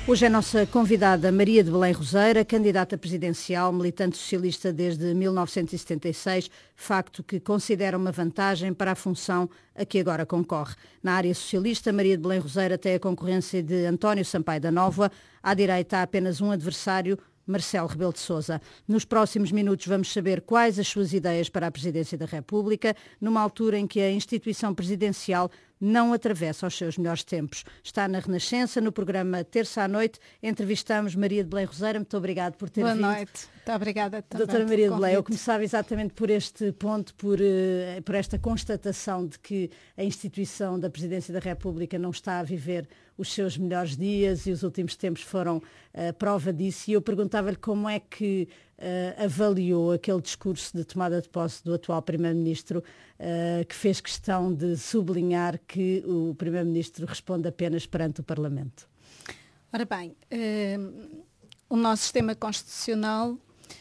Hoje é nossa convidada Maria de Belém Roseira, candidata presidencial, militante socialista desde 1976, facto que considera uma vantagem para a função a que agora concorre. Na área socialista, Maria de Belém Roseira tem a concorrência de António Sampaio da Nóvoa, à direita há apenas um adversário, Marcelo Rebelo de Sousa. Nos próximos minutos vamos saber quais as suas ideias para a presidência da República, numa altura em que a instituição presidencial não atravessa os seus melhores tempos. Está na Renascença, no programa Terça à Noite. Entrevistamos Maria de Belém Roseira. Muito obrigada por ter vindo. Boa noite. Muito obrigada também. Doutora Maria de Belém, eu começava exatamente por este ponto, por esta constatação de que a instituição da Presidência da República não está a viver os seus melhores dias e os últimos tempos foram prova disso. E eu perguntava-lhe como é que avaliou aquele discurso de tomada de posse do atual Primeiro-Ministro, que fez questão de sublinhar que o Primeiro-Ministro responde apenas perante o Parlamento. Ora bem, o nosso sistema constitucional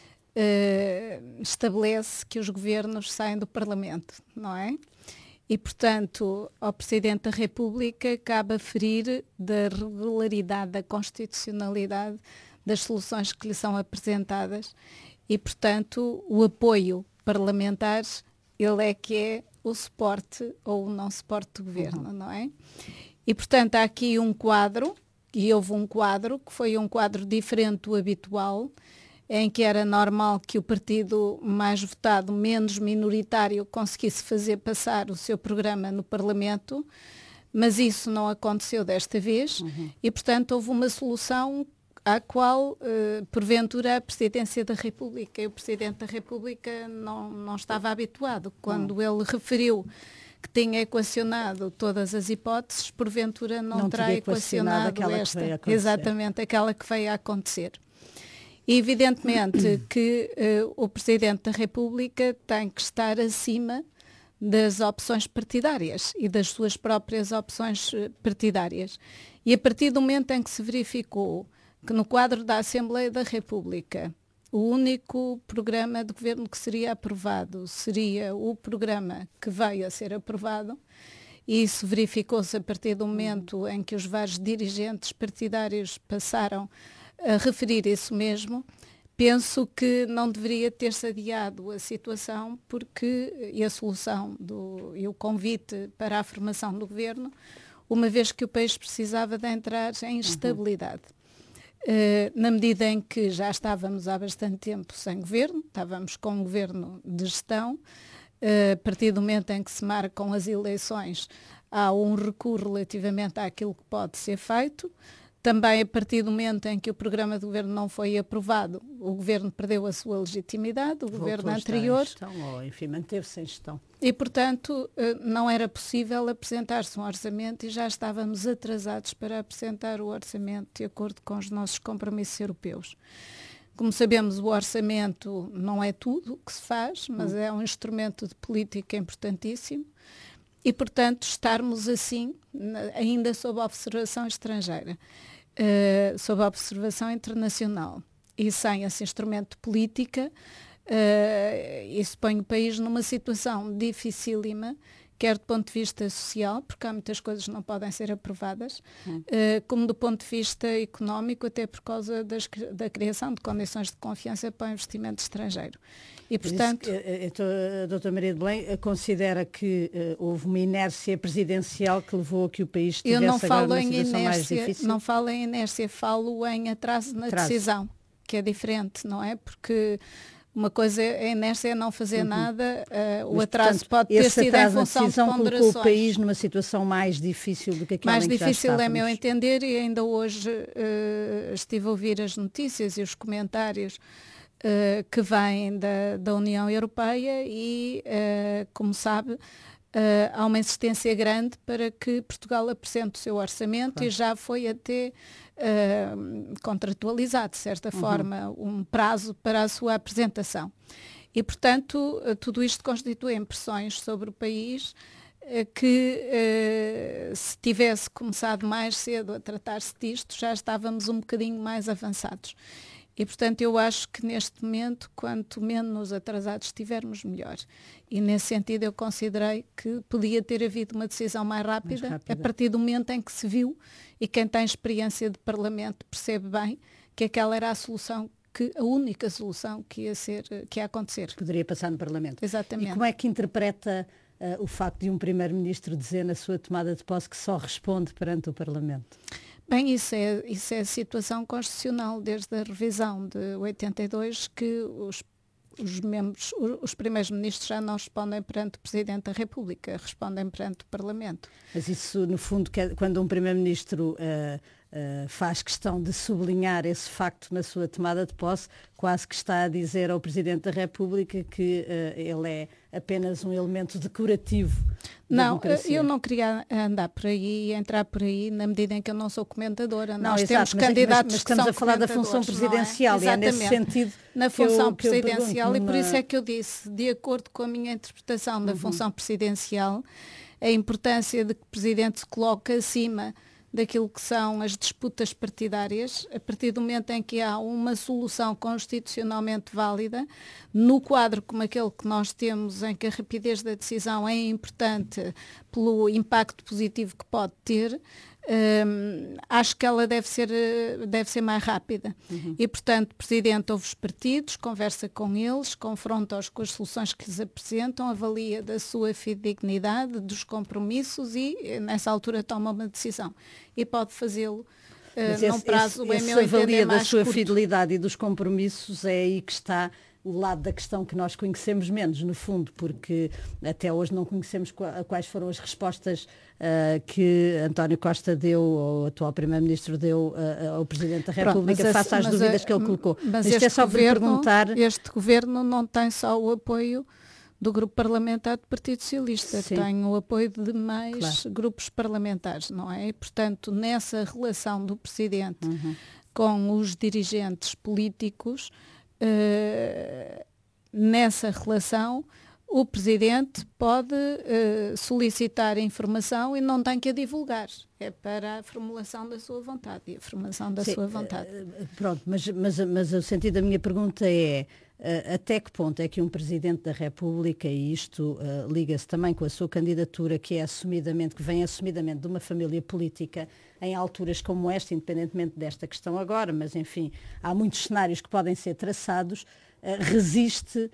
estabelece que os governos saem do Parlamento, não é? E, portanto, ao Presidente da República cabe aferir da regularidade, da constitucionalidade das soluções que lhe são apresentadas e, portanto, o apoio parlamentar, ele é que é o suporte ou o não suporte do governo, não é? E, portanto, há aqui um quadro, e houve um quadro, que foi um quadro diferente do habitual, em que era normal que o partido mais votado, menos minoritário, conseguisse fazer passar o seu programa no Parlamento, mas isso não aconteceu desta vez e, portanto, houve uma solução à qual, porventura, a Presidência da República e o Presidente da República não estava habituado. Quando ele referiu que tinha equacionado todas as hipóteses, porventura não terá equacionado esta, exatamente aquela que veio a acontecer. E evidentemente que o Presidente da República tem que estar acima das opções partidárias e das suas próprias opções partidárias. E a partir do momento em que se verificou que no quadro da Assembleia da República o único programa de governo que seria aprovado seria o programa que veio a ser aprovado, e isso verificou-se a partir do momento em que os vários dirigentes partidários passaram a referir isso mesmo, penso que não deveria ter-se adiado a situação e a solução e o convite para a formação do governo, uma vez que o país precisava de entrar em estabilidade. Na medida em que já estávamos há bastante tempo sem governo, estávamos com um governo de gestão, a partir do momento em que se marcam as eleições, há um recuo relativamente àquilo que pode ser feito. Também a partir do momento em que o programa de governo não foi aprovado, o governo perdeu a sua legitimidade, o governo anterior. Ou, enfim, manteve-se em gestão. E, portanto, não era possível apresentar-se um orçamento e já estávamos atrasados para apresentar o orçamento de acordo com os nossos compromissos europeus. Como sabemos, o orçamento não é tudo o que se faz, mas é um instrumento de política importantíssimo. E, portanto, estarmos assim, ainda sob observação estrangeira, sob observação internacional, e sem esse instrumento de política, isso põe o país numa situação dificílima, quer do ponto de vista social, porque há muitas coisas que não podem ser aprovadas, como do ponto de vista económico, até por causa da criação de condições de confiança para o investimento estrangeiro. E, portanto, a doutora Maria de Belém considera que houve uma inércia presidencial que levou a que o país estivesse agora numa situação mais difícil? Não falo em inércia, falo em atraso na decisão, que é diferente, não é? Porque uma coisa é inércia, é não fazer nada, o atraso, portanto, pode ter sido em função de ponderações. Colocou o país numa situação mais difícil do que aquela mais em que já difícil estávamos. É meu entender, e ainda hoje estive a ouvir as notícias e os comentários que vêm da União Europeia e, como sabe, há uma insistência grande para que Portugal apresente o seu orçamento, e já foi até contratualizado, de certa forma, um prazo para a sua apresentação. E, portanto, tudo isto constitui impressões sobre o país que, se tivesse começado mais cedo a tratar-se disto, já estávamos um bocadinho mais avançados. E, portanto, eu acho que neste momento, quanto menos atrasados estivermos, melhor. E, nesse sentido, eu considerei que podia ter havido uma decisão mais rápida, a partir do momento em que se viu, e quem tem experiência de Parlamento percebe bem que aquela era a solução, a única solução que ia acontecer. Poderia passar no Parlamento. Exatamente. E como é que interpreta o facto de um Primeiro-Ministro dizer na sua tomada de posse que só responde perante o Parlamento? Bem, isso é a situação constitucional desde a revisão de 82, que os primeiros ministros já não respondem perante o Presidente da República, respondem perante o Parlamento. Mas isso, no fundo, quando um Primeiro-Ministro faz questão de sublinhar esse facto na sua tomada de posse, quase que está a dizer ao Presidente da República que ele é apenas um elemento decorativo. Não, eu não queria andar por aí e entrar por aí na medida em que eu não sou comentadora. Não, nós exato, temos candidatos mas estamos que a falar da função presidencial, e é nesse sentido na função presidencial, pergunto, e por isso é que eu disse, de acordo com a minha interpretação da função presidencial, a importância de que o Presidente se coloque acima daquilo que são as disputas partidárias, a partir do momento em que há uma solução constitucionalmente válida, no quadro como aquele que nós temos, em que a rapidez da decisão é importante pelo impacto positivo que pode ter, acho que ela deve ser mais rápida. E, portanto, o Presidente ouve os partidos, conversa com eles, confronta-os com as soluções que lhes apresentam, avalia da sua fidedignidade, dos compromissos e, nessa altura, toma uma decisão. E pode fazê-lo num prazo, em meu entender, avalia mais da sua curto. fidelidade e dos compromissos, é aí que está o lado da questão que nós conhecemos menos, no fundo, porque até hoje não conhecemos quais foram as respostas que António Costa deu, ou o atual Primeiro-Ministro deu ao Presidente da República, face às dúvidas que ele colocou. Mas isto é só para perguntar. Este governo não tem só o apoio do grupo parlamentar do Partido Socialista, Sim. tem o apoio de mais grupos parlamentares, não é? E, portanto, nessa relação do Presidente com os dirigentes políticos, nessa relação, o Presidente pode solicitar informação e não tem que a divulgar. É para a formulação da sua vontade e a formação da sua vontade. Pronto, mas o sentido da minha pergunta é até que ponto é que um Presidente da República, e isto liga-se também com a sua candidatura, que vem assumidamente de uma família política, em alturas como esta, independentemente desta questão agora, mas enfim, há muitos cenários que podem ser traçados, resiste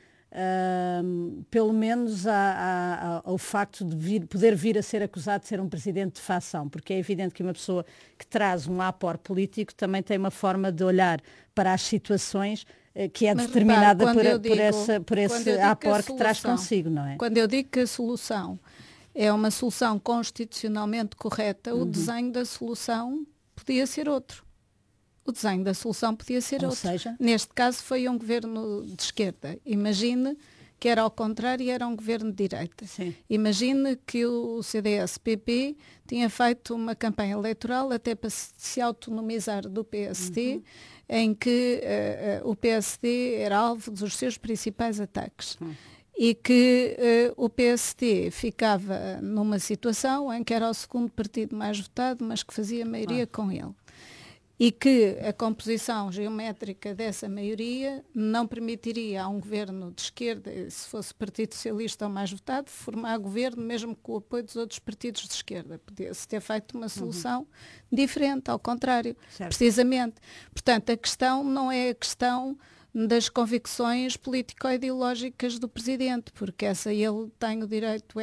pelo menos ao facto de poder vir a ser acusado de ser um presidente de facção, porque é evidente que uma pessoa que traz um apor político também tem uma forma de olhar para as situações que é determinada por esse apor que traz consigo, não é? Quando eu digo que a solução é uma solução constitucionalmente correta, o desenho da solução podia ser outro. O desenho da solução podia ser outro. Seja? Neste caso foi um governo de esquerda. Imagine que era ao contrário e era um governo de direita. Sim. Imagine que o CDS-PP tinha feito uma campanha eleitoral até para se autonomizar do PSD, em que o PSD era alvo dos seus principais ataques. E que o PSD ficava numa situação em que era o segundo partido mais votado, mas que fazia maioria com ele. E que a composição geométrica dessa maioria não permitiria a um governo de esquerda, se fosse Partido Socialista ou mais votado, formar governo mesmo com o apoio dos outros partidos de esquerda. Podia-se ter feito uma solução diferente, ao contrário, precisamente. Portanto, a questão não é a questão das convicções político-ideológicas do Presidente, porque ele tem o direito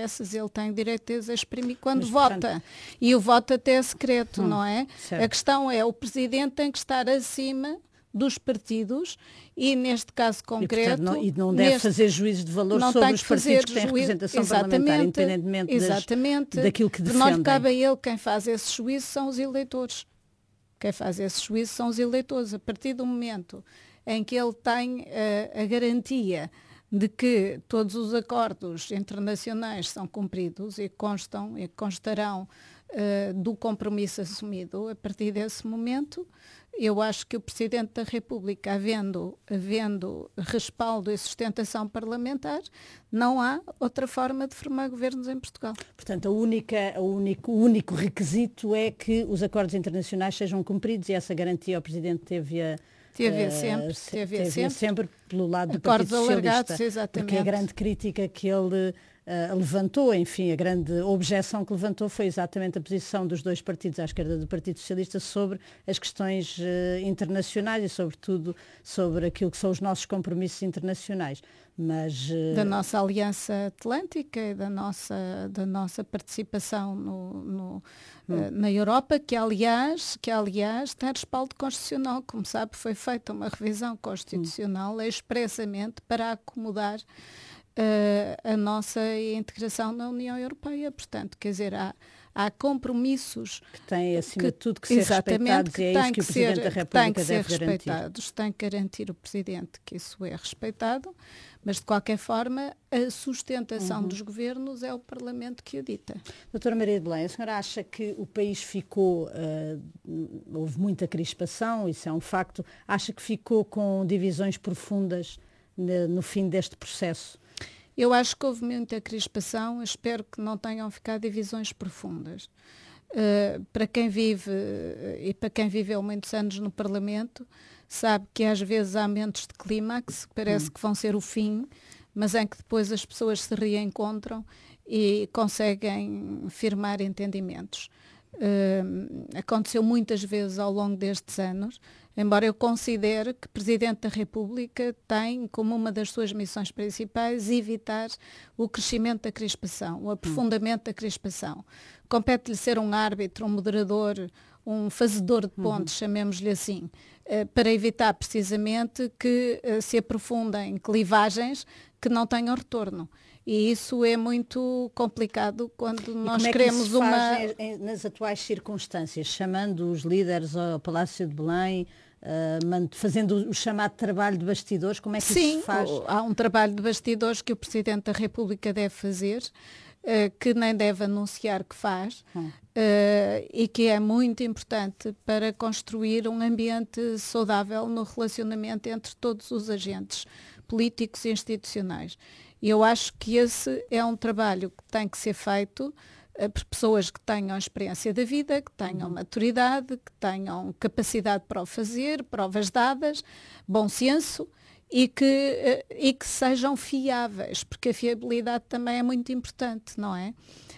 a exprimir quando vota. E o voto até é secreto, não é? Certo. A questão é, o Presidente tem que estar acima dos partidos e, neste caso concreto... E não deve fazer juízos de valor sobre os partidos que têm representação parlamentar, independentemente daquilo que defendem. Não lhe cabe a ele, quem faz esse juízo são os eleitores. Quem faz esse juízo são os eleitores. A partir do momento em que ele tem a garantia de que todos os acordos internacionais são cumpridos e constarão do compromisso assumido, a partir desse momento, eu acho que o Presidente da República, havendo respaldo e sustentação parlamentar, não há outra forma de formar governos em Portugal. Portanto, o único requisito é que os acordos internacionais sejam cumpridos, e essa garantia o Presidente teve Teve sempre pelo lado do acordos Partido Socialista. alargados, exatamente. Porque a grande crítica que ele levantou, enfim, a grande objeção que levantou foi exatamente a posição dos dois partidos à esquerda do Partido Socialista sobre as questões internacionais e, sobretudo, sobre aquilo que são os nossos compromissos internacionais. Mas, da nossa Aliança Atlântica e da nossa participação na Europa, que aliás tem respaldo constitucional. Como sabe, foi feita uma revisão constitucional expressamente para acomodar a nossa integração na União Europeia. Portanto, quer dizer, há compromissos que têm, acima de tudo, que ser respeitados, e é isso que o Presidente da República deve garantir. Tem que garantir o Presidente que isso é respeitado, mas, de qualquer forma, a sustentação dos governos é o Parlamento que o dita. Doutora Maria de Belém, a senhora acha que o país ficou, houve muita crispação, isso é um facto, acha que ficou com divisões profundas no fim deste processo? Eu acho que houve muita crispação, espero que não tenham ficado divisões profundas. Para quem vive e para quem viveu muitos anos no Parlamento, sabe que às vezes há momentos de clímax, que parece que vão ser o fim, mas em que depois as pessoas se reencontram e conseguem firmar entendimentos. Aconteceu muitas vezes ao longo destes anos, embora eu considere que o Presidente da República tem como uma das suas missões principais evitar o crescimento da crispação, o aprofundamento da crispação. Compete-lhe ser um árbitro, um moderador, um fazedor de pontes, chamemos-lhe assim, para evitar precisamente que se aprofundem clivagens que não tenham retorno. E isso é muito complicado quando nós queremos uma... nas atuais circunstâncias, chamando os líderes ao Palácio de Belém, fazendo o chamado trabalho de bastidores, como é que isso se faz? Sim, há um trabalho de bastidores que o Presidente da República deve fazer, que nem deve anunciar que faz, e que é muito importante para construir um ambiente saudável no relacionamento entre todos os agentes políticos e institucionais. E eu acho que esse é um trabalho que tem que ser feito por pessoas que tenham experiência da vida, que tenham maturidade, que tenham capacidade para o fazer, provas dadas, bom senso e que sejam fiáveis, porque a fiabilidade também é muito importante, não é?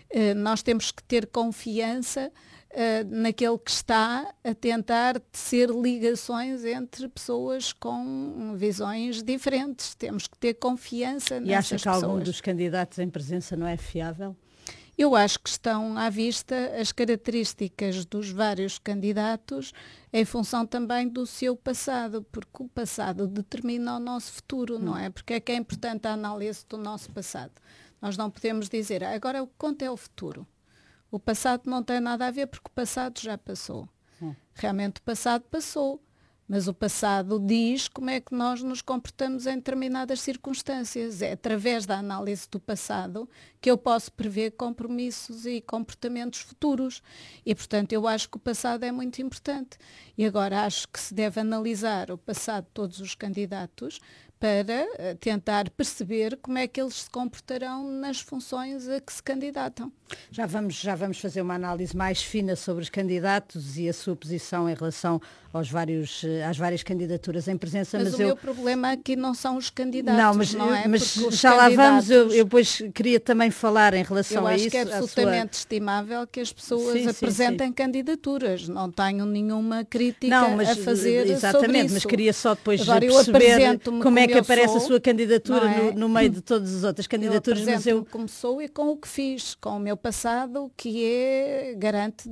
Nós temos que ter confiança naquele que está a tentar tecer ligações entre pessoas com visões diferentes. Temos que ter confiança nessas pessoas. E acha que algum dos candidatos em presença não é fiável? Eu acho que estão à vista as características dos vários candidatos em função também do seu passado, porque o passado determina o nosso futuro, não é? Porque é que é importante a análise do nosso passado. Nós não podemos dizer, agora o que conta é o futuro. O passado não tem nada a ver porque o passado já passou. Realmente o passado passou, mas o passado diz como é que nós nos comportamos em determinadas circunstâncias. É através da análise do passado que eu posso prever compromissos e comportamentos futuros. E, portanto, eu acho que o passado é muito importante. E agora acho que se deve analisar o passado de todos os candidatos para tentar perceber como é que eles se comportarão nas funções a que se candidatam. Já vamos fazer uma análise mais fina sobre os candidatos e a sua posição em relação às várias candidaturas em presença. Mas o meu problema aqui não são os candidatos, não é? Mas já lá vamos, eu depois queria também falar em relação a isso. Eu acho que é absolutamente estimável que as pessoas apresentem candidaturas. Não tenho nenhuma crítica a fazer exatamente, sobre isso. Mas queria só depois agora, perceber como é que aparece sou, a sua candidatura no meio de todas as outras candidaturas. Eu apresento-me como sou e com o que fiz, com o meu passado, que é garante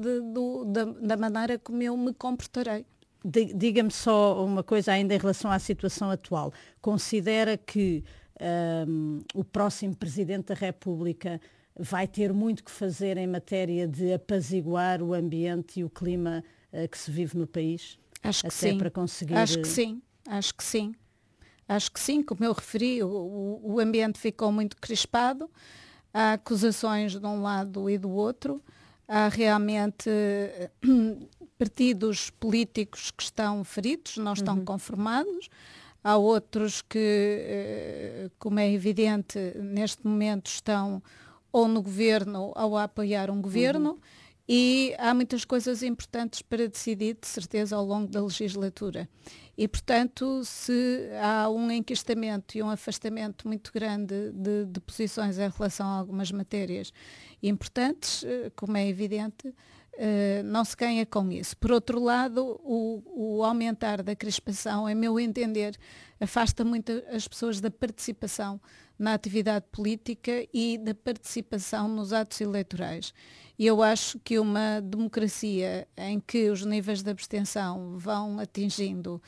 da maneira como eu me comportarei. Diga-me só uma coisa ainda em relação à situação atual. Considera que o próximo Presidente da República vai ter muito que fazer em matéria de apaziguar o ambiente e o clima que se vive no país? Acho que sim. Para conseguir... Acho que sim. Acho que sim, como eu referi, o ambiente ficou muito crispado, há acusações de um lado e do outro, há realmente partidos políticos que estão feridos, não estão conformados, há outros que, como é evidente, neste momento estão ou no governo ou a apoiar um governo, e há muitas coisas importantes para decidir, de certeza, ao longo da legislatura. E, portanto, se há um enquistamento e um afastamento muito grande de posições em relação a algumas matérias importantes, como é evidente, não se ganha com isso. Por outro lado, o aumentar da crispação, em meu entender, afasta muito as pessoas da participação na atividade política e da participação nos atos eleitorais. E eu acho que uma democracia em que os níveis de abstenção vão atingindo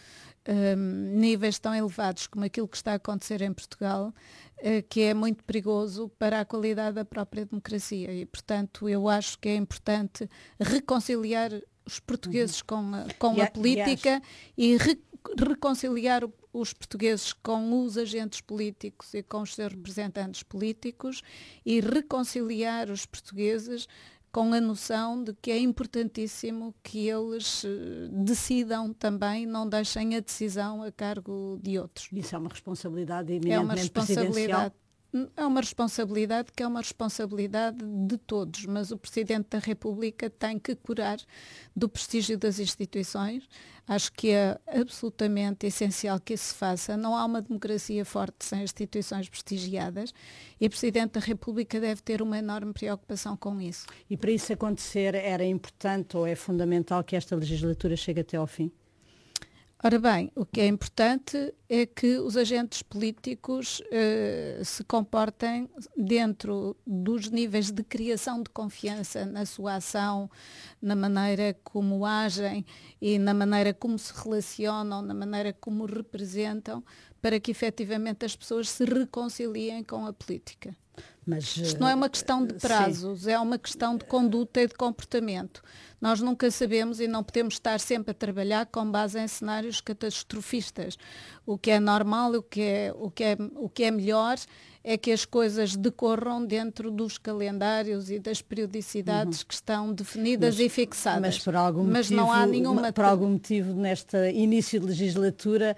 níveis tão elevados como aquilo que está a acontecer em Portugal, que é muito perigoso para a qualidade da própria democracia. E, portanto, eu acho que é importante reconciliar os portugueses com a política e reconciliar os portugueses com os agentes políticos e com os seus representantes políticos e reconciliar os portugueses com a noção de que é importantíssimo que eles decidam também, não deixem a decisão a cargo de outros. Isso é uma responsabilidade eminentemente presidencial. É uma responsabilidade que é uma responsabilidade de todos, mas o Presidente da República tem que curar do prestígio das instituições. Acho que é absolutamente essencial que isso se faça. Não há uma democracia forte sem instituições prestigiadas e o Presidente da República deve ter uma enorme preocupação com isso. E para isso acontecer era importante ou é fundamental que esta legislatura chegue até ao fim? Ora bem, o que é importante é que os agentes políticos se comportem dentro dos níveis de criação de confiança na sua ação, na maneira como agem e na maneira como se relacionam, na maneira como representam, para que efetivamente as pessoas se reconciliem com a política. Mas, isto não é uma questão de prazos, sim, é uma questão de conduta e de comportamento. Nós nunca sabemos e não podemos estar sempre a trabalhar com base em cenários catastrofistas. O que é normal, o que é melhor é que as coisas decorram dentro dos calendários e das periodicidades que estão definidas e fixadas. Mas por algum motivo, não há nenhuma... por algum motivo, neste início de legislatura,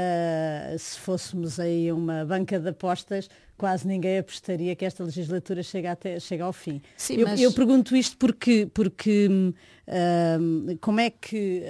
se fôssemos aí uma banca de apostas, quase ninguém apostaria que esta legislatura chega ao fim. Sim, eu pergunto isto porque como é que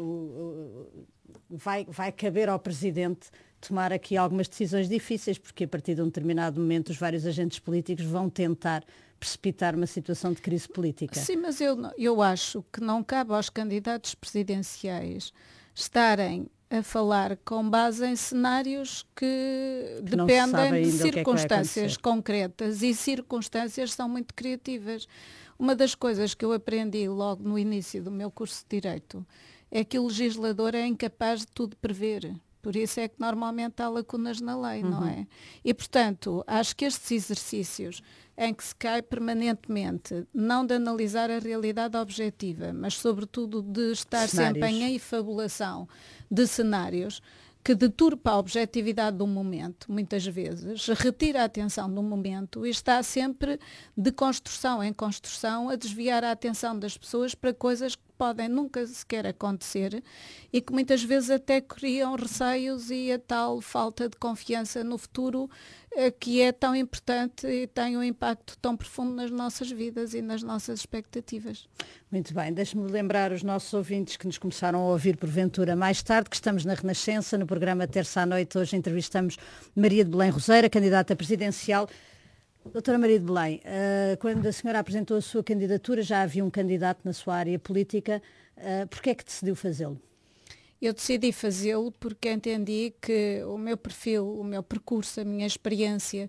vai caber ao Presidente tomar aqui algumas decisões difíceis, porque a partir de um determinado momento os vários agentes políticos vão tentar precipitar uma situação de crise política. Sim, mas eu acho que não cabe aos candidatos presidenciais estarem a falar com base em cenários que dependem de circunstâncias concretas, e circunstâncias são muito criativas. Uma das coisas que eu aprendi logo no início do meu curso de Direito é que o legislador é incapaz de tudo prever. Por isso é que normalmente há lacunas na lei, não é? E, portanto, acho que estes exercícios em que se cai permanentemente, não de analisar a realidade objetiva, mas sobretudo de estar sempre em efabulação de cenários, que deturpa a objetividade do momento, muitas vezes, retira a atenção do momento e está sempre de construção em construção a desviar a atenção das pessoas para coisas que podem nunca sequer acontecer e que muitas vezes até criam receios e a tal falta de confiança no futuro que é tão importante e tem um impacto tão profundo nas nossas vidas e nas nossas expectativas. Muito bem, deixe-me lembrar os nossos ouvintes que nos começaram a ouvir porventura mais tarde, que estamos na Renascença, no programa Terça à Noite. Hoje entrevistamos Maria de Belém Roseira, candidata presidencial. Doutora Maria de Belém, quando a senhora apresentou a sua candidatura, já havia um candidato na sua área política. Por que é que decidiu fazê-lo? Eu decidi fazê-lo porque entendi que o meu perfil, o meu percurso, a minha experiência,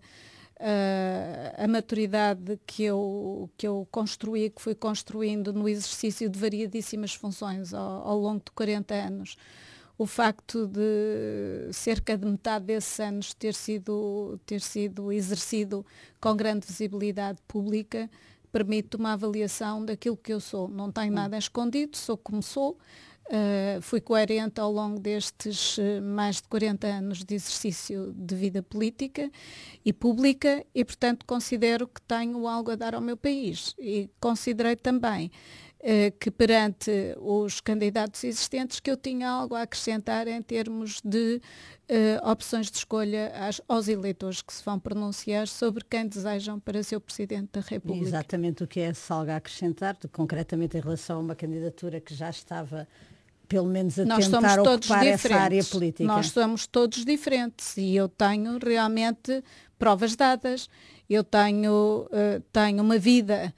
a maturidade que eu construí, que fui construindo no exercício de variadíssimas funções ao longo de 40 anos, o facto de cerca de metade desses anos ter sido exercido com grande visibilidade pública, permite uma avaliação daquilo que eu sou. Não tenho nada escondido, sou como sou. Fui coerente ao longo destes mais de 40 anos de exercício de vida política e pública e, portanto, considero que tenho algo a dar ao meu país. E considerei também que perante os candidatos existentes que eu tinha algo a acrescentar em termos de opções de escolha aos eleitores que se vão pronunciar sobre quem desejam para ser o Presidente da República. Exatamente o que é algo a acrescentar, concretamente em relação a uma candidatura que já estava pelo menos a tentar ocupar essa área política. Nós somos todos diferentes e eu tenho realmente provas dadas. Eu tenho uma vida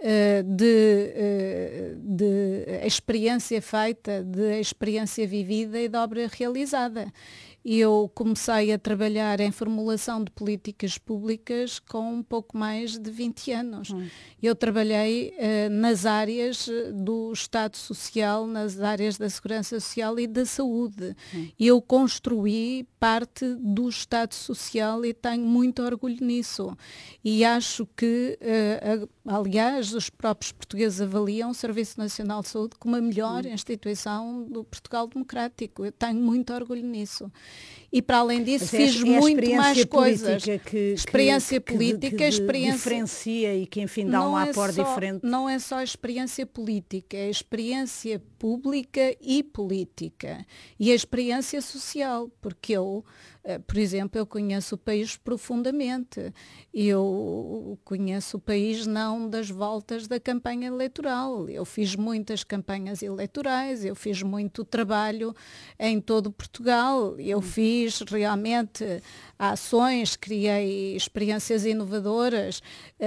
de experiência feita, de experiência vivida e de obra realizada. Eu comecei a trabalhar em formulação de políticas públicas com um pouco mais de 20 anos. Eu trabalhei nas áreas do Estado Social, nas áreas da Segurança Social e da Saúde. Eu construí parte do Estado Social e tenho muito orgulho nisso. E acho que, aliás, os próprios portugueses avaliam o Serviço Nacional de Saúde como a melhor instituição do Portugal democrático. Eu tenho muito orgulho nisso. E para além disso fiz muito mais coisas. Experiência política, experiência diferencia e que enfim dá um aporte diferente. Não é só experiência política, é experiência pública e política. E a experiência social, porque eu, por exemplo, eu conheço o país profundamente. Eu conheço o país não das voltas da campanha eleitoral. Eu fiz muitas campanhas eleitorais, eu fiz muito trabalho em todo Portugal, eu fiz realmente ações, criei experiências inovadoras,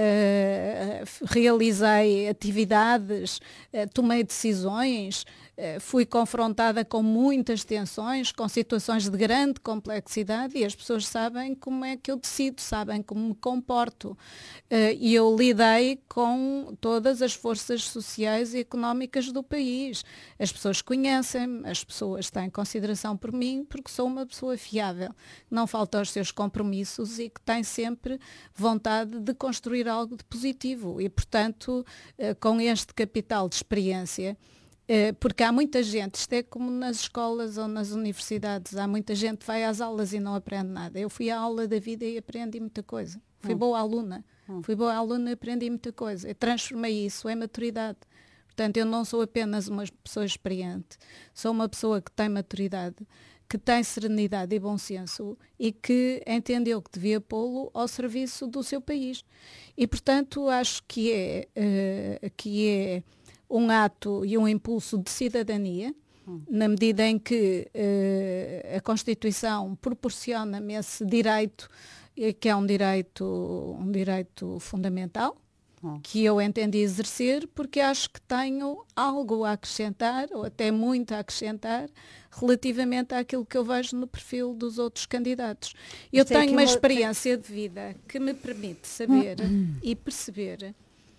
realizei atividades, tomei decisões, fui confrontada com muitas tensões, com situações de grande complexidade e as pessoas sabem como é que eu decido, sabem como me comporto. E eu lidei com todas as forças sociais e económicas do país. As pessoas conhecem-me, as pessoas têm consideração por mim porque sou uma pessoa fiável, que não falta aos seus compromissos e que tem sempre vontade de construir algo de positivo. E, portanto, com este capital de experiência, porque há muita gente, isto é como nas escolas ou nas universidades, há muita gente que vai às aulas e não aprende nada. Eu fui à aula da vida e aprendi muita coisa. Fui boa aluna. Fui boa aluna e aprendi muita coisa. Eu transformei isso em maturidade. Portanto, eu não sou apenas uma pessoa experiente. Sou uma pessoa que tem maturidade, que tem serenidade e bom senso e que entendeu que devia pô-lo ao serviço do seu país. E, portanto, acho que é um ato e um impulso de cidadania, na medida em que a Constituição proporciona-me esse direito, que é um direito fundamental, que eu entendi exercer, porque acho que tenho algo a acrescentar, ou até muito a acrescentar, relativamente àquilo que eu vejo no perfil dos outros candidatos. Eu tenho uma experiência de vida que me permite saber e perceber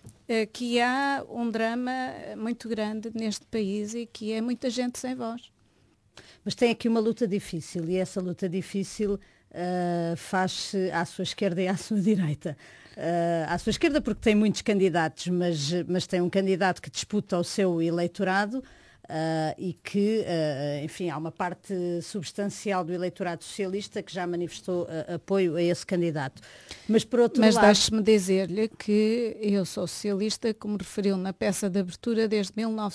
que há um drama muito grande neste país e que é muita gente sem voz. Mas tem aqui uma luta difícil e essa luta difícil faz-se à sua esquerda e à sua direita. À sua esquerda porque tem muitos candidatos, mas tem um candidato que disputa o seu eleitorado e que, enfim, há uma parte substancial do eleitorado socialista que já manifestou apoio a esse candidato. Mas por outro lado... Mas deixe-me dizer-lhe que eu sou socialista, como referiu na peça de abertura, desde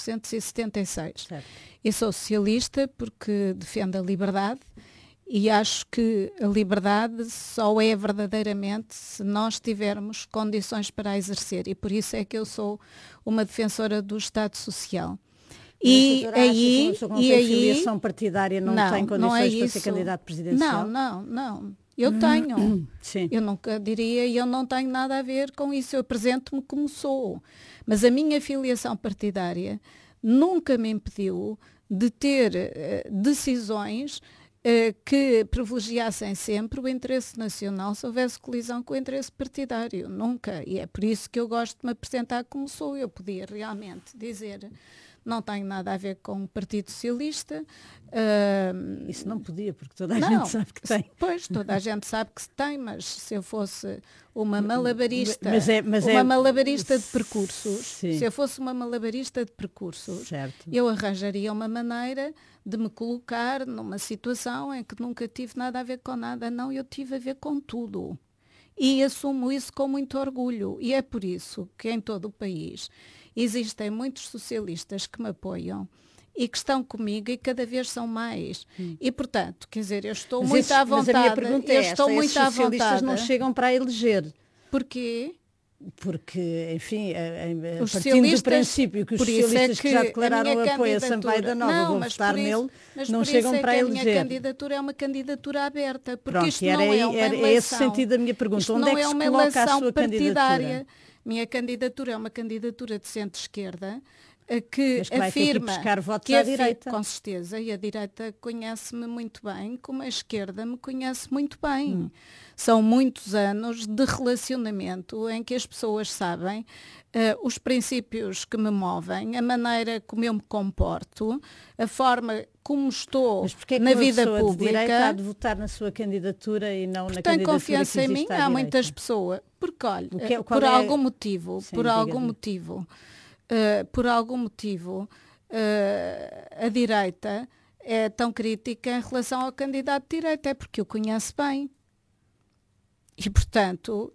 1976. Certo. Eu sou socialista porque defendo a liberdade e acho que a liberdade só é verdadeiramente se nós tivermos condições para a exercer e por isso é que eu sou uma defensora do Estado Social. E aí, uma filiação partidária não tem condições para ser candidato presidencial? Não. Eu tenho. Sim. Eu nunca diria, eu não tenho nada a ver com isso. Eu apresento-me como sou. Mas a minha filiação partidária nunca me impediu de ter decisões que privilegiassem sempre o interesse nacional se houvesse colisão com o interesse partidário. Nunca. E é por isso que eu gosto de me apresentar como sou. Eu podia realmente dizer... Não tenho nada a ver com o Partido Socialista. Isso não podia, porque toda a gente sabe que tem. Pois, toda a gente sabe que se tem, mas se eu fosse uma malabarista, malabarista de percursos, sim. Se eu fosse uma malabarista de percursos, certo. Eu arranjaria uma maneira de me colocar numa situação em que nunca tive nada a ver com nada. Não, eu tive a ver com tudo. e assumo isso com muito orgulho. E é por isso que em todo o país existem muitos socialistas que me apoiam e que estão comigo e cada vez são mais. E, portanto, quer dizer, eu estou muito à vontade. Mas a minha pergunta é esta, esses à socialistas vontade. não chegam para eleger. Porquê? Porque, enfim, partindo do princípio que os socialistas que já declararam apoio a Sampaio da Nova vão votar nele, não chegam para eleger. A minha candidatura é uma candidatura aberta, porque pronto, isto não é uma eleição. É esse o sentido da minha pergunta. Onde é que se coloca a sua candidatura? Minha candidatura é uma candidatura de centro-esquerda, que mas que vai afirma ter que buscar votos à direita. Com certeza, e a direita conhece-me muito bem, como a esquerda me conhece muito bem. São muitos anos de relacionamento em que as pessoas sabem os princípios que me movem, a maneira como eu me comporto, a forma como estou na vida pública. De direita há de votar na sua candidatura e não na candidatura tem confiança em mim, há muitas pessoas. Porque, olha, por algum motivo, a direita é tão crítica em relação ao candidato de direita, é porque o conhece bem. E, portanto,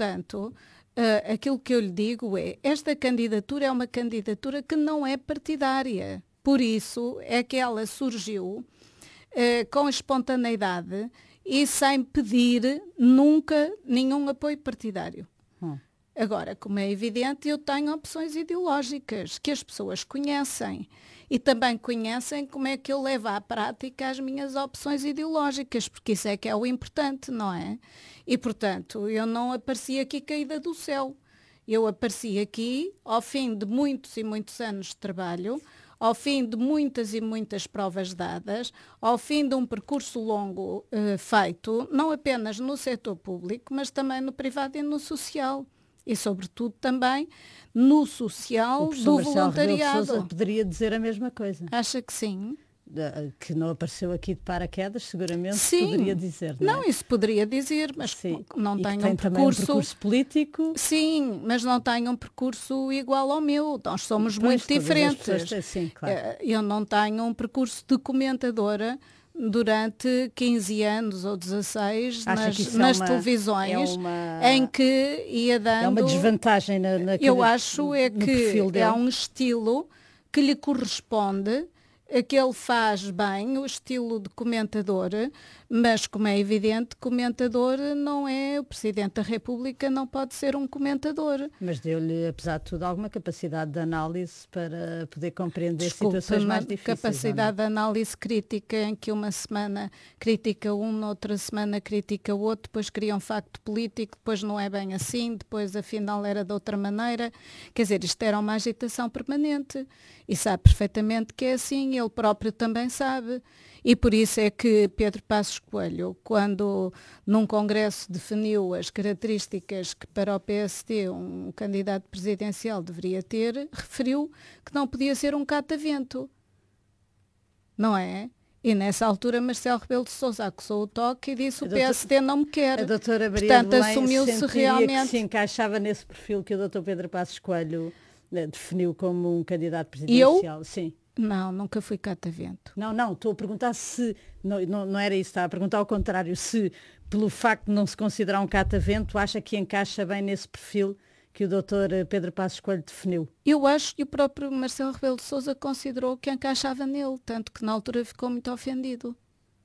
aquilo que eu lhe digo é, esta candidatura é uma candidatura que não é partidária. Por isso é que ela surgiu com espontaneidade e sem pedir nunca nenhum apoio partidário. Agora, como é evidente, eu tenho opções ideológicas que as pessoas conhecem e também conhecem como é que eu levo à prática as minhas opções ideológicas, porque isso é que é o importante, não é? E, portanto, eu não apareci aqui caída do céu. Eu apareci aqui ao fim de muitos e muitos anos de trabalho, ao fim de muitas e muitas provas dadas, ao fim de um percurso longo feito, não apenas no setor público, mas também no privado e no social. E, sobretudo, também no social do voluntariado. O Sousa poderia dizer a mesma coisa. Acha que sim? Que não apareceu aqui de paraquedas, seguramente sim. Poderia dizer. Não, isso poderia dizer, mas sim. Não tem um percurso político. Sim, mas não tem um percurso igual ao meu. Nós somos muito diferentes. Sim, claro. Eu não tenho um percurso de comentadora durante 15 anos ou 16 nas televisões em que ia dando... É uma desvantagem eu acho que é um estilo que lhe corresponde, que ele faz bem, o estilo de comentador, mas, como é evidente, comentador não é o Presidente da República, não pode ser um comentador. Mas deu-lhe, apesar de tudo, alguma capacidade de análise para poder compreender situações mais difíceis. Capacidade de análise crítica, em que uma semana critica um, noutra semana critica o outro, depois cria um facto político, depois não é bem assim, depois afinal era de outra maneira. Quer dizer, isto era uma agitação permanente e sabe perfeitamente que é assim, ele próprio também sabe. E por isso é que Pedro Passos Coelho, quando num congresso definiu as características que para o PSD um candidato presidencial deveria ter, referiu que não podia ser um catavento. Não é? E nessa altura Marcelo Rebelo de Sousa acusou o toque e disse o PSD não me quer. A doutora Maria Portanto, assumiu-se realmente... que se encaixava nesse perfil que o doutor Pedro Passos Coelho definiu como um candidato presidencial. Eu? Sim. Não, nunca fui catavento. Não, estou a perguntar se, não era isso, estava a perguntar ao contrário, se pelo facto de não se considerar um catavento, acha que encaixa bem nesse perfil que o doutor Pedro Passos Coelho definiu? Eu acho que o próprio Marcelo Rebelo de Sousa considerou que encaixava nele, tanto que na altura ficou muito ofendido.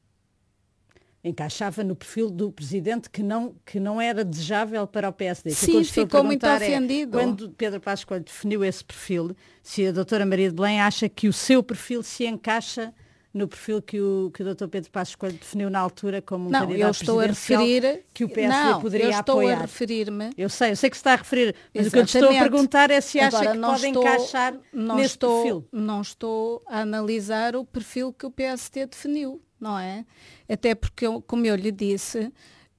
Encaixava no perfil do presidente que não era desejável para o PSD. Sim, ficou muito ofendido. Quando Pedro Passos Coelho definiu esse perfil, se a doutora Maria de Belém acha que o seu perfil se encaixa no perfil que o doutor Pedro Passos Coelho definiu na altura como um candidato presidencial que o PSD poderia apoiar. Eu sei que se está a referir, mas o que eu estou a perguntar é se acha que pode encaixar nesse perfil. Não estou a analisar o perfil que o PSD definiu. Não é? Até porque, como eu lhe disse,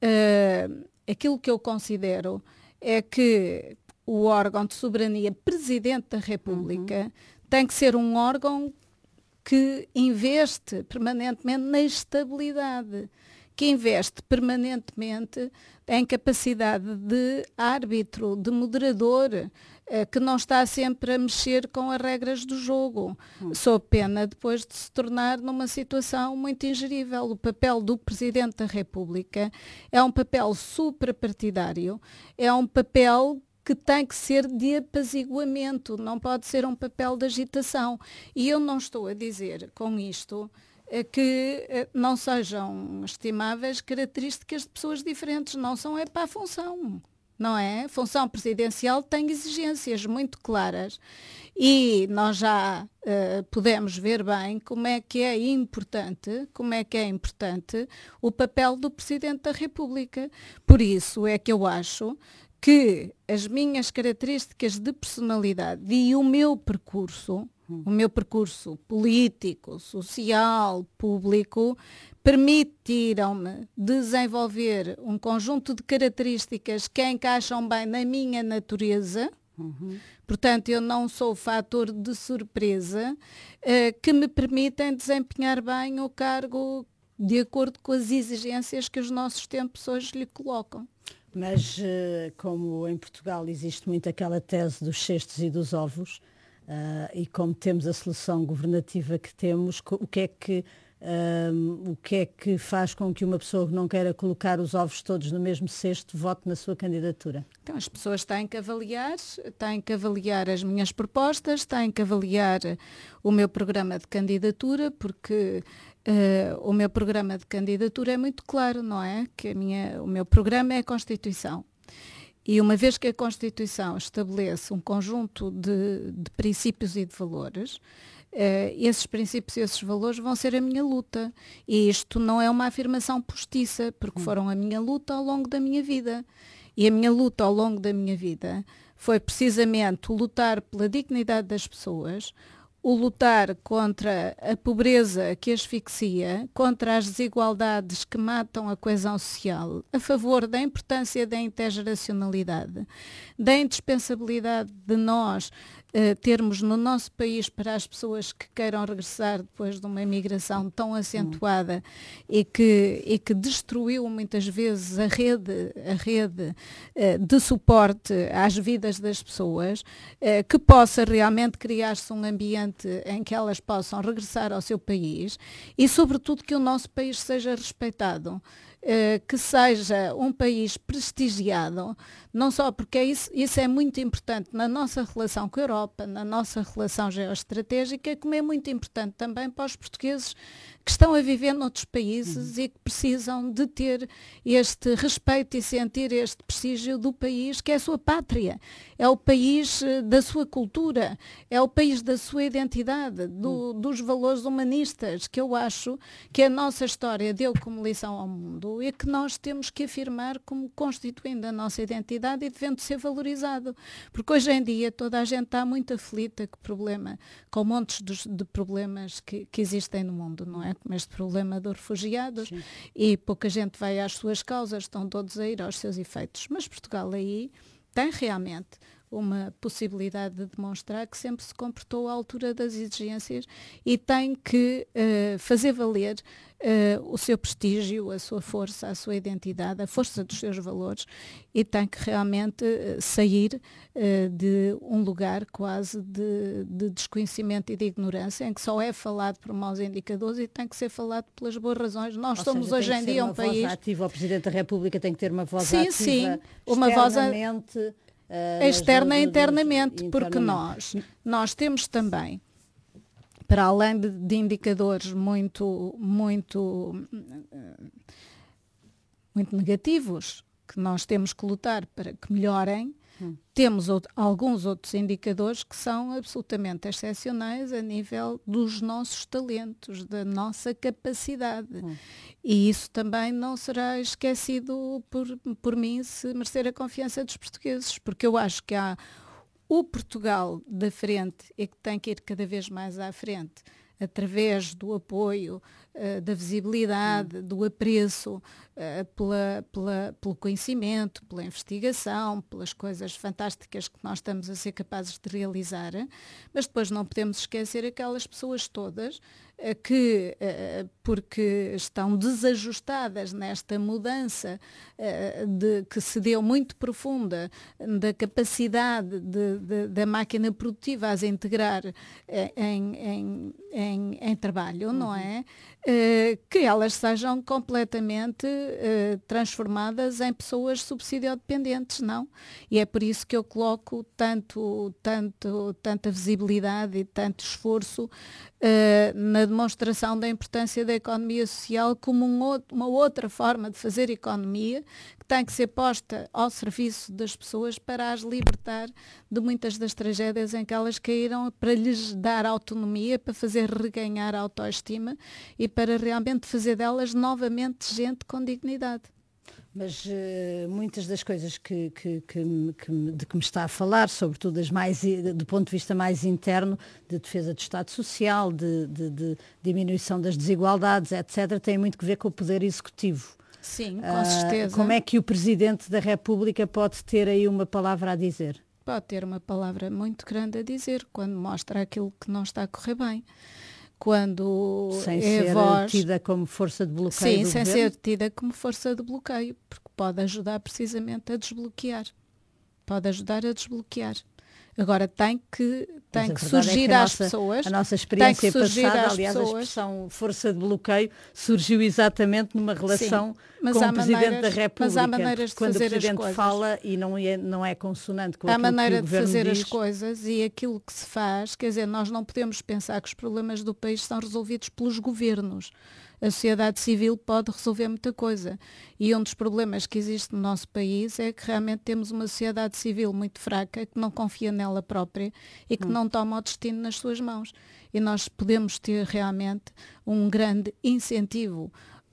aquilo que eu considero é que o órgão de soberania Presidente da República tem que ser um órgão que investe permanentemente na estabilidade, que investe permanentemente em capacidade de árbitro, de moderador, que não está sempre a mexer com as regras do jogo, sob pena depois de se tornar numa situação muito ingerível. O papel do Presidente da República é um papel suprapartidário, é um papel que tem que ser de apaziguamento, não pode ser um papel de agitação. E eu não estou a dizer com isto que não sejam estimáveis características de pessoas diferentes, não são para a função. Não é? A função presidencial tem exigências muito claras e nós já podemos ver bem como é que é importante o papel do Presidente da República. Por isso é que eu acho que as minhas características de personalidade e o meu percurso político, social, público, permitiram-me desenvolver um conjunto de características que encaixam bem na minha natureza. Portanto, eu não sou fator de surpresa, que me permitem desempenhar bem o cargo de acordo com as exigências que os nossos tempos hoje lhe colocam. Mas, como em Portugal existe muito aquela tese dos cestos e dos ovos, e como temos a solução governativa que temos, o que é que faz com que uma pessoa que não queira colocar os ovos todos no mesmo cesto vote na sua candidatura? Então, as pessoas têm que avaliar as minhas propostas, têm que avaliar o meu programa de candidatura, porque o meu programa de candidatura é muito claro, não é? Que o meu programa é a Constituição. E uma vez que a Constituição estabelece um conjunto de princípios e de valores, esses princípios e esses valores vão ser a minha luta. E isto não é uma afirmação postiça, porque foram a minha luta ao longo da minha vida. E a minha luta ao longo da minha vida foi precisamente o lutar pela dignidade das pessoas, o lutar contra a pobreza que asfixia, contra as desigualdades que matam a coesão social, a favor da importância da intergeracionalidade, da indispensabilidade de nós termos no nosso país para as pessoas que queiram regressar depois de uma imigração tão acentuada e que destruiu muitas vezes a rede de suporte às vidas das pessoas, que possa realmente criar-se um ambiente em que elas possam regressar ao seu país e, sobretudo, que o nosso país seja respeitado. Que seja um país prestigiado, não só porque isso é muito importante na nossa relação com a Europa, na nossa relação geoestratégica, como é muito importante também para os portugueses que estão a viver noutros países e que precisam de ter este respeito e sentir este prestígio do país que é a sua pátria, é o país da sua cultura, é o país da sua identidade, dos valores humanistas, que eu acho que a nossa história deu como lição ao mundo e que nós temos que afirmar como constituindo a nossa identidade e devendo ser valorizado. Porque hoje em dia toda a gente está muito aflita com montes de problemas que existem no mundo, não é? Como este problema dos refugiados. Sim. E pouca gente vai às suas causas, estão todos a ir aos seus efeitos. Mas Portugal aí tem realmente uma possibilidade de demonstrar que sempre se comportou à altura das exigências e tem que fazer valer o seu prestígio, a sua força, a sua identidade, a força dos seus valores e tem que realmente sair de um lugar quase de desconhecimento e de ignorância, em que só é falado por maus indicadores e tem que ser falado pelas boas razões. Nós somos hoje em dia um país... Voz ativa, o Presidente da República tem que ter uma voz ativa. Sim, uma voz externa e internamente, porque nós temos também, para além de indicadores muito negativos, que nós temos que lutar para que melhorem, temos alguns outros indicadores que são absolutamente excepcionais a nível dos nossos talentos, da nossa capacidade. E isso também não será esquecido por mim se merecer a confiança dos portugueses, porque eu acho que há o Portugal da frente e que tem que ir cada vez mais à frente, através do apoio, da visibilidade, do apreço pelo conhecimento, pela investigação, pelas coisas fantásticas que nós estamos a ser capazes de realizar, mas depois não podemos esquecer aquelas pessoas todas porque estão desajustadas nesta mudança que se deu muito profunda da capacidade da máquina produtiva a se integrar em trabalho, não é? Que elas sejam completamente transformadas em pessoas subsidiodependentes, não? E é por isso que eu coloco tanta visibilidade e tanto esforço na demonstração da importância da economia social como uma outra forma de fazer economia que tem que ser posta ao serviço das pessoas para as libertar de muitas das tragédias em que elas caíram, para lhes dar autonomia, para fazer reganhar a autoestima e para realmente fazer delas novamente gente com dignidade. Mas muitas das coisas de que me está a falar, sobretudo do ponto de vista mais interno, de defesa do Estado Social, de diminuição das desigualdades, etc., têm muito que ver com o poder executivo. Sim, com certeza. Como é que o Presidente da República pode ter aí uma palavra a dizer? Pode ter uma palavra muito grande a dizer quando mostra aquilo que não está a correr bem. Quando sem ser tida como força de bloqueio Sim, do sem governo? ser tida como força de bloqueio, porque pode ajudar precisamente a desbloquear. Pode ajudar a desbloquear. Agora tem que surgir às pessoas. A nossa experiência passada, aliás, pessoas. A expressão força de bloqueio surgiu exatamente numa relação com o Presidente da República. Mas há maneiras de quando fazer o Presidente as coisas. fala e não é consonante com aquilo que o Há Governo maneira de fazer diz. as coisas e aquilo que se faz, quer dizer, nós não podemos pensar que os problemas do país são resolvidos pelos governos. A sociedade civil pode resolver muita coisa. E um dos problemas que existe no nosso país é que realmente temos uma sociedade civil muito fraca, que não confia nela própria e que não toma o destino nas suas mãos. E nós podemos ter realmente um grande incentivo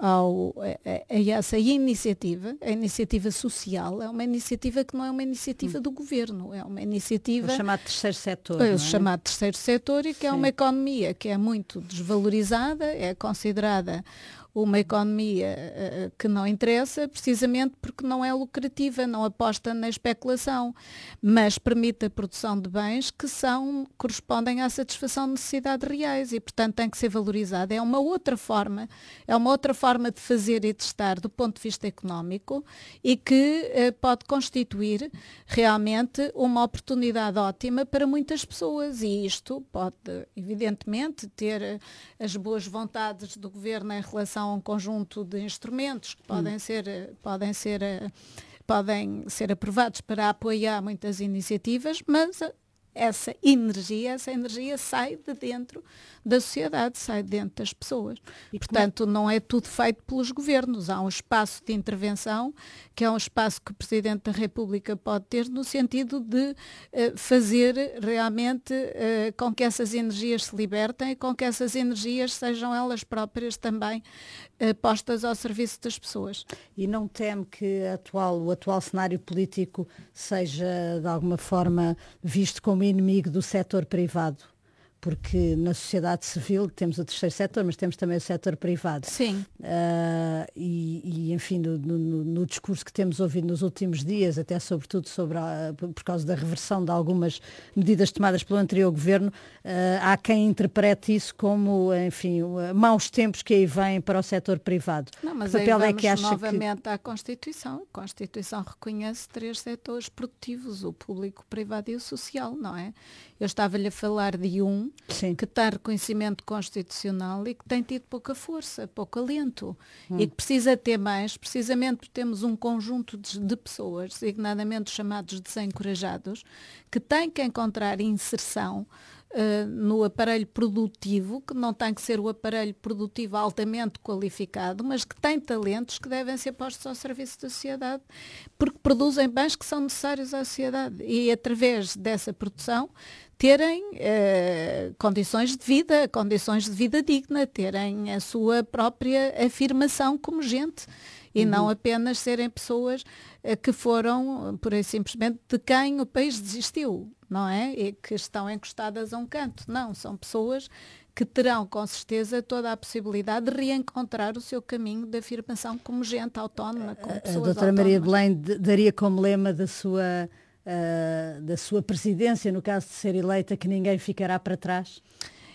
a essa iniciativa. A iniciativa social é uma iniciativa que não é uma iniciativa do governo, é uma iniciativa... O chamado terceiro setor. O chamado terceiro setor, e que é uma economia que é muito desvalorizada, é considerada uma economia que não interessa, precisamente porque não é lucrativa, não aposta na especulação, mas permite a produção de bens que correspondem à satisfação de necessidades reais e, portanto, tem que ser valorizada. É uma outra forma de fazer e de estar do ponto de vista económico e que pode constituir realmente uma oportunidade ótima para muitas pessoas, e isto pode, evidentemente, ter as boas vontades do governo em relação a um conjunto de instrumentos que podem ser aprovados para apoiar muitas iniciativas, mas essa energia sai de dentro da sociedade, sai de dentro das pessoas. E, portanto, não é tudo feito pelos governos. Há um espaço de intervenção, que é um espaço que o Presidente da República pode ter, no sentido de fazer realmente com que essas energias se libertem e com que essas energias sejam elas próprias também postas ao serviço das pessoas. E não teme que o atual cenário político seja, de alguma forma, visto como inimigo do setor privado? Porque na sociedade civil temos o terceiro setor, mas temos também o setor privado. Sim. Enfim, no discurso que temos ouvido nos últimos dias, até sobretudo por causa da reversão de algumas medidas tomadas pelo anterior governo, há quem interprete isso como, enfim, maus tempos que aí vêm para o setor privado. Não, mas que papel aí é que acha novamente à Constituição. A Constituição reconhece 3 setores produtivos, o público, o privado e o social, não é? Eu estava-lhe a falar de um Sim. que tem reconhecimento constitucional e que tem tido pouca força, pouco alento, e que precisa ter mais, precisamente porque temos um conjunto de pessoas, designadamente chamados desencorajados, que têm que encontrar inserção no aparelho produtivo, que não tem que ser o aparelho produtivo altamente qualificado, mas que tem talentos que devem ser postos ao serviço da sociedade, porque produzem bens que são necessários à sociedade, e através dessa produção terem condições de vida digna, terem a sua própria afirmação como gente, e não apenas serem pessoas que foram, por aí simplesmente, de quem o país desistiu, não é? E que estão encostadas a um canto. Não, são pessoas que terão, com certeza, toda a possibilidade de reencontrar o seu caminho de afirmação como gente autónoma, como pessoas autónomas. A doutora Maria de Belém daria como lema da sua presidência, no caso de ser eleita, que ninguém ficará para trás?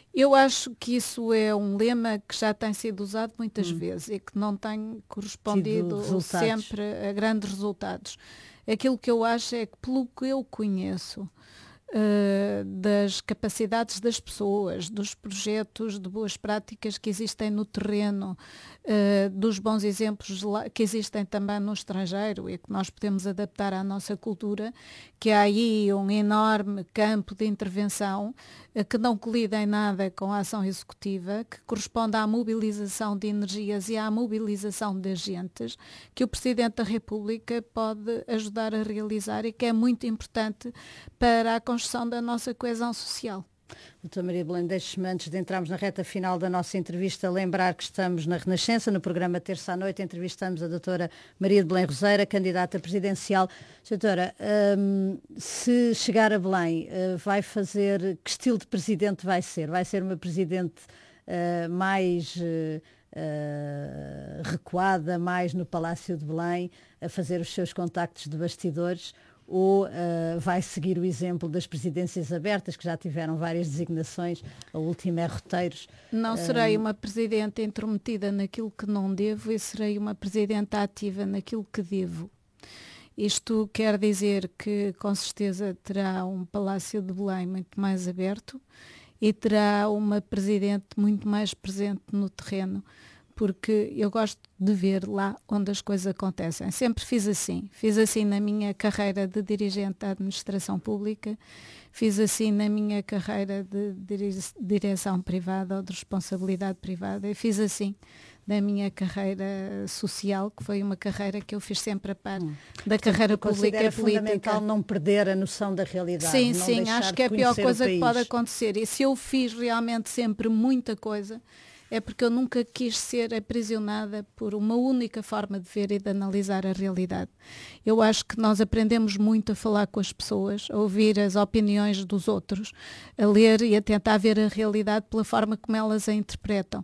Eu acho que isso é um lema que já tem sido usado muitas vezes e que não tem correspondido sempre a grandes resultados. Aquilo que eu acho é que, pelo que eu conheço, das capacidades das pessoas, dos projetos de boas práticas que existem no terreno, dos bons exemplos que existem também no estrangeiro e que nós podemos adaptar à nossa cultura, que há aí um enorme campo de intervenção que não colide em nada com a ação executiva, que corresponde à mobilização de energias e à mobilização de agentes, que o Presidente da República pode ajudar a realizar e que é muito importante para a construção da nossa coesão social. Doutora Maria Belém, deixe-me, antes de entrarmos na reta final da nossa entrevista, lembrar que estamos na Renascença, no programa Terça à Noite, entrevistamos a doutora Maria de Belém Roseira, candidata presidencial. Doutora, se chegar a Belém, vai fazer, que estilo de presidente vai ser? Vai ser uma presidente mais recuada, mais no Palácio de Belém, a fazer os seus contactos de bastidores, ou vai seguir o exemplo das presidências abertas, que já tiveram várias designações, a última é Roteiros? Não serei uma presidente intrometida naquilo que não devo e serei uma presidente ativa naquilo que devo. Isto quer dizer que, com certeza, terá um Palácio de Belém muito mais aberto e terá uma presidente muito mais presente no terreno, porque eu gosto de ver lá onde as coisas acontecem. Sempre fiz assim na minha carreira de dirigente da administração pública, fiz assim na minha carreira de direção privada ou de responsabilidade privada, e fiz assim na minha carreira social, que foi uma carreira que eu fiz sempre a par da carreira pública e política. É fundamental não perder a noção da realidade. Sim, não sim, acho que é a pior coisa que pode acontecer. E se eu fiz realmente sempre muita coisa, é porque eu nunca quis ser aprisionada por uma única forma de ver e de analisar a realidade. Eu acho que nós aprendemos muito a falar com as pessoas, a ouvir as opiniões dos outros, a ler e a tentar ver a realidade pela forma como elas a interpretam.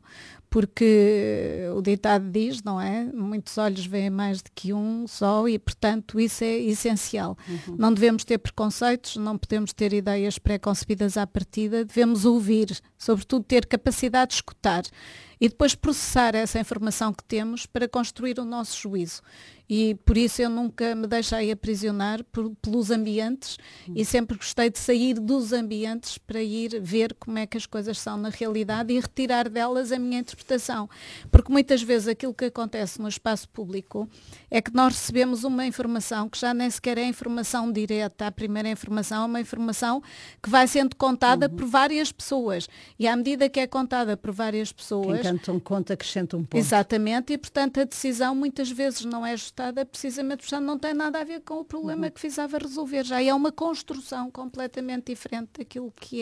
Porque o ditado diz, não é? Muitos olhos veem mais do que um só e, portanto, isso é essencial. Não devemos ter preconceitos, não podemos ter ideias pré-concebidas à partida, devemos ouvir, sobretudo ter capacidade de escutar e depois processar essa informação que temos para construir o nosso juízo. E por isso eu nunca me deixei aprisionar pelos ambientes e sempre gostei de sair dos ambientes para ir ver como é que as coisas são na realidade e retirar delas a minha interpretação. Porque muitas vezes aquilo que acontece no espaço público é que nós recebemos uma informação que já nem sequer é informação direta. A primeira informação é uma informação que vai sendo contada por várias pessoas. E à medida que é contada por várias pessoas... Quem canta um conto acrescenta um ponto. Exatamente, e portanto a decisão muitas vezes não é ajustada precisamente porque já não tem nada a ver com o problema que visava resolver. Já é uma construção completamente diferente daquilo que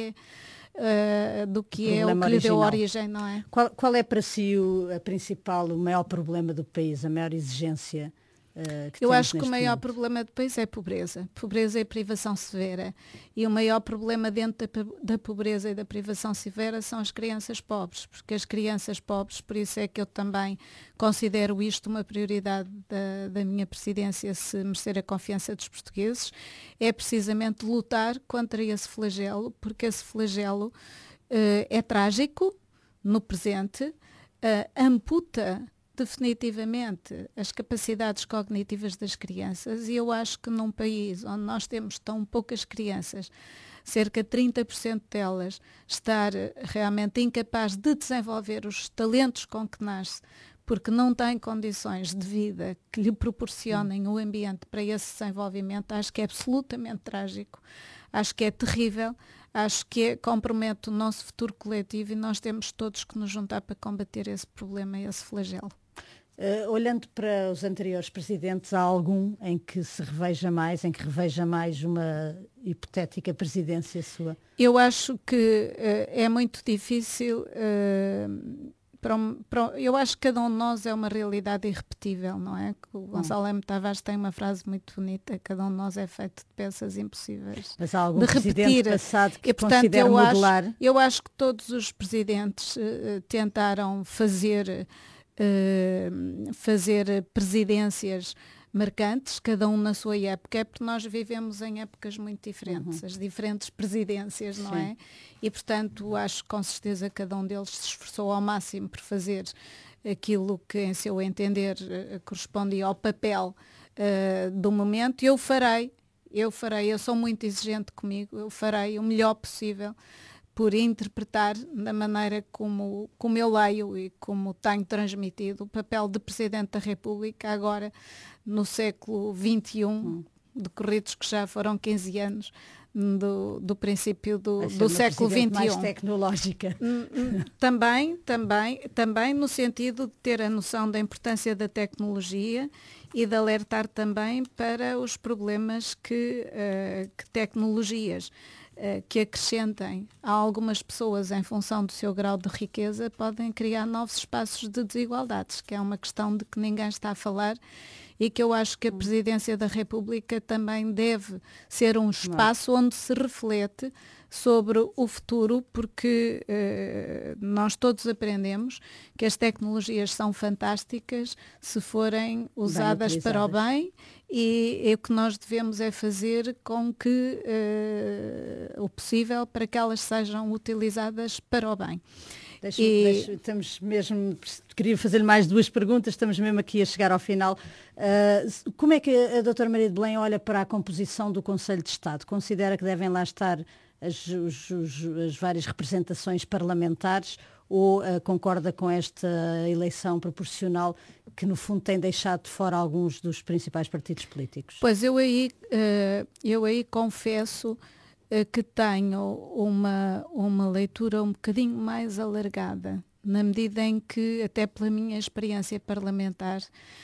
é do que é o que lhe deu origem, não é? Qual é para si o maior problema do país, a maior exigência que eu acho que o maior momento? problema do país é a pobreza. Pobreza e privação severa. E o maior problema dentro da pobreza e da privação severa são as crianças pobres, porque as crianças pobres, por isso é que eu também considero isto uma prioridade da minha presidência, se merecer a confiança dos portugueses, é precisamente lutar contra esse flagelo, porque esse flagelo é trágico no presente, amputa definitivamente as capacidades cognitivas das crianças, e eu acho que num país onde nós temos tão poucas crianças, cerca de 30% delas estar realmente incapaz de desenvolver os talentos com que nasce, porque não tem condições de vida que lhe proporcionem o ambiente para esse desenvolvimento, acho que é absolutamente trágico, acho que é terrível, acho que compromete o nosso futuro coletivo e nós temos todos que nos juntar para combater esse problema, esse flagelo. Olhando para os anteriores presidentes, há algum em que se reveja mais, uma hipotética presidência sua? Eu acho que é muito difícil. Eu acho que cada um de nós é uma realidade irrepetível, não é? O Gonçalo M. Tavares tem uma frase muito bonita: cada um de nós é feito de peças impossíveis. Mas há algum de presidente repetir. Passado que e, portanto, considera modelar? Eu acho que todos os presidentes tentaram fazer presidências marcantes, cada um na sua época, é porque nós vivemos em épocas muito diferentes, as diferentes presidências, não é? E, portanto, acho que com certeza cada um deles se esforçou ao máximo por fazer aquilo que, em seu entender, correspondia ao papel do momento. E eu sou muito exigente comigo, eu farei o melhor possível por interpretar da maneira como eu leio e como tenho transmitido o papel de Presidente da República agora no século XXI, decorridos que já foram 15 anos do princípio do século XXI. Mais tecnológica. Também no sentido de ter a noção da importância da tecnologia e de alertar também para os problemas que tecnologias que acrescentem a algumas pessoas em função do seu grau de riqueza podem criar novos espaços de desigualdades, que é uma questão de que ninguém está a falar e que eu acho que a Presidência da República também deve ser um espaço onde se reflete sobre o futuro, porque nós todos aprendemos que as tecnologias são fantásticas se forem usadas para o bem, e o que nós devemos é fazer com que o possível para que elas sejam utilizadas para o bem. Estamos mesmo, queria fazer-lhe mais 2 perguntas, estamos mesmo aqui a chegar ao final. Como é que a doutora Maria de Belém olha para a composição do Conselho de Estado? Considera que devem lá estar as várias representações parlamentares ou concorda com esta eleição proporcional que no fundo tem deixado de fora alguns dos principais partidos políticos? Pois eu aí confesso que tenho uma leitura um bocadinho mais alargada, na medida em que, até pela minha experiência parlamentar,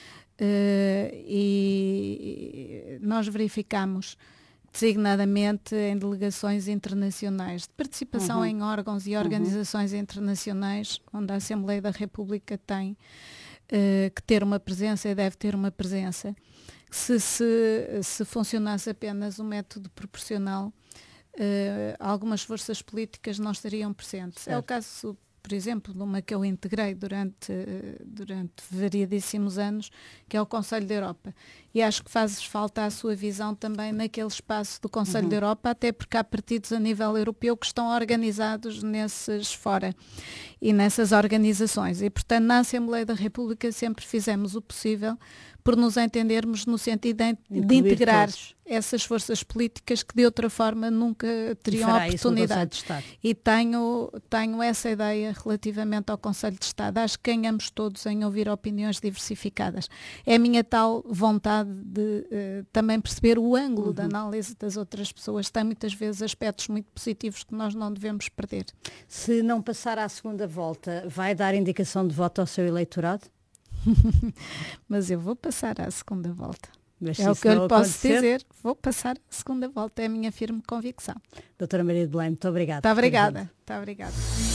e nós verificamos designadamente em delegações internacionais, de participação em órgãos e organizações internacionais, onde a Assembleia da República tem que ter uma presença e deve ter uma presença. Se funcionasse apenas o método proporcional, algumas forças políticas não estariam presentes. Certo. É o caso, por exemplo, de uma que eu integrei durante variadíssimos anos, que é o Conselho da Europa. E acho que faz falta a sua visão também naquele espaço do Conselho da Europa, até porque há partidos a nível europeu que estão organizados nesses fora e nessas organizações. E, portanto, na Assembleia da República sempre fizemos o possível por nos entendermos no sentido de integrar todos essas forças políticas que de outra forma nunca teriam oportunidade. E tenho essa ideia relativamente ao Conselho de Estado. Acho que ganhamos todos em ouvir opiniões diversificadas. É a minha tal vontade de também perceber o ângulo da análise das outras pessoas. Tem muitas vezes aspectos muito positivos que nós não devemos perder. Se não passar à segunda volta, vai dar indicação de voto ao seu eleitorado? Mas eu vou passar à segunda volta. É o que eu lhe posso dizer. Vou passar à segunda volta. É a minha firme convicção. Doutora Maria de Belém, muito obrigada. Muito obrigada.